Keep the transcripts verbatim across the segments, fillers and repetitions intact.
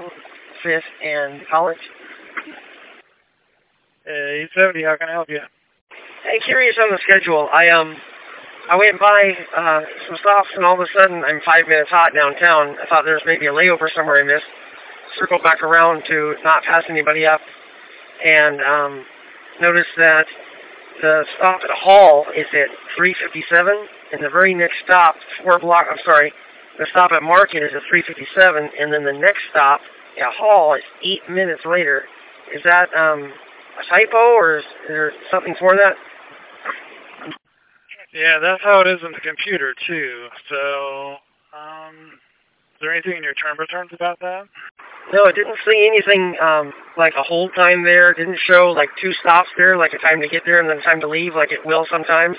Middle, Fifth, and College. eight seventy, how can I help you? Hey, curious on the schedule. I um, I went by uh, some stops, and all of a sudden I'm five minutes hot downtown. I thought there was maybe a layover somewhere I missed. Circled back around to not pass anybody up, and um, noticed that the stop at Hall is at three fifty-seven, and the very next stop, four block. I'm sorry, the stop at Market is at three fifty-seven, and then the next stop at Hall is eight minutes later. Is that um, a typo, or is there something for that? Yeah, that's how it is in the computer, too. So, um, is there anything in your term returns about that? No, it didn't say anything um, like a hold time there. It didn't show like two stops there, like a time to get there and then a time to leave, like it will sometimes.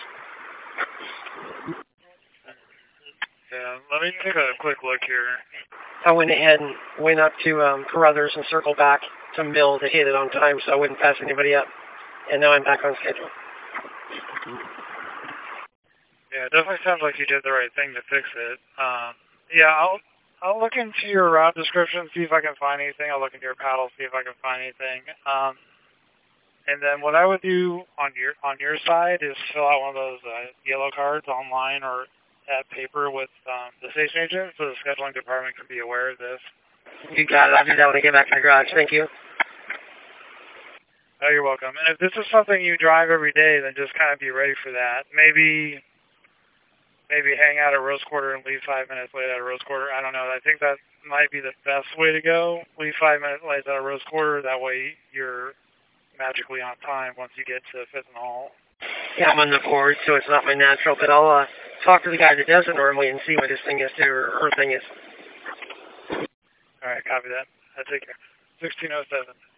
Yeah, let me take a quick look here. I went ahead and went up to um, Carruthers and circled back to Mill to hit it on time so I wouldn't pass anybody up. And now I'm back on schedule. Yeah, it definitely sounds like you did the right thing to fix it. Um, yeah, I'll I'll look into your route description, see if I can find anything. I'll look into your paddle, see if I can find anything. Um, and then what I would do on your on your side is fill out one of those uh, yellow cards online or at paper with um, the station agent, so the scheduling department can be aware of this. You got it. I'll do that when I get back to the garage. Thank you. Oh, you're welcome. And if this is something you drive every day, then just kind of be ready for that. Maybe. Maybe hang out at Rose Quarter and leave five minutes late at Rose Quarter. I don't know. I think that might be the best way to go. Leave five minutes late at Rose Quarter. That way you're magically on time once you get to Fifth and Hall. Yeah, I'm on the board, so it's not my natural, but I'll uh, talk to the guy that does it normally and see what his thing is, too, or her thing is. All right, copy that. I take care. sixteen oh seven.